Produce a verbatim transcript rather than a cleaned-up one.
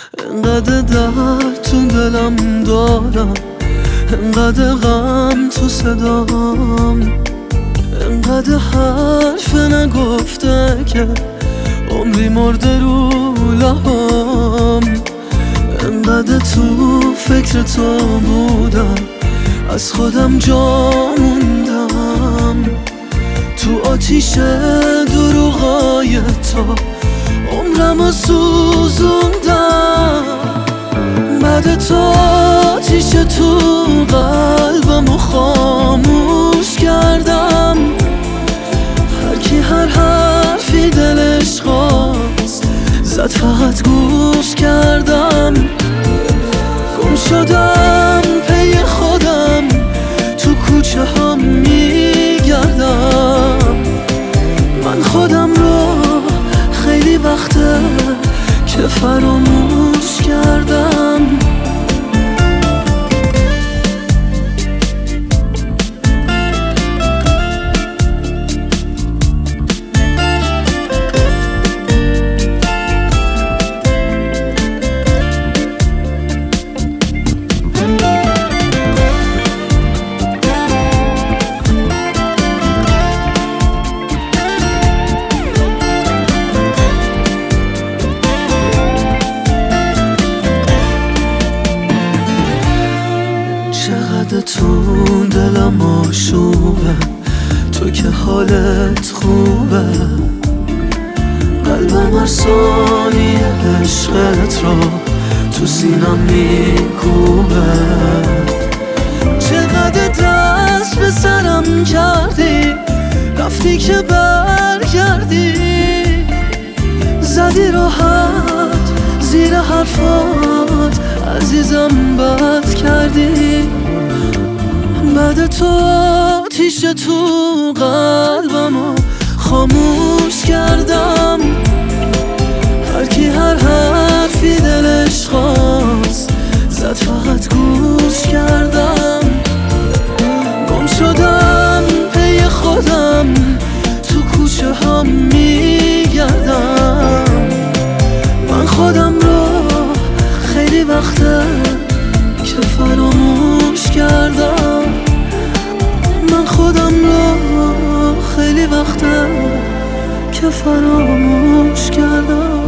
انقدر درد تو دلم دارم، انقدر غم تو صدام، انقدر حرف نگفته که عمری مرده رو لبام. انقدر تو فکر تو بودم، از خودم جا موندم. تو آتیش دروغای تو عمرمو سوزوندم. بعد تو آتیش تو قلبمو خاموش کردم. هر کی هر حرفی دلش خواست زد، فقط گوش کردم. گم شدم پی خودم، تو کوچه هم میگردم. من خودم رو خیلی وقته که فراموش کردم. چقدر تو دلم آشوبه، تو که حالت خوبه. قلبم هر ثانیه عشقت را تو سینم میکوبه. چقدر دست به سرم کردی، رفتی که برگردی. زدی راحت زیر حرفات، عزیزم بد کردی. بعد تو آتیش تو قلبمو خاموش کردم. هر کی هر حرفی دلش خواست زد، فقط گوش کردم. گم شدم پی خودم، تو کوچه هم میگردم. من خودم رو خیلی وقته که فراموش کردم. من خودم رو خیلی وقته که فراموش کردم.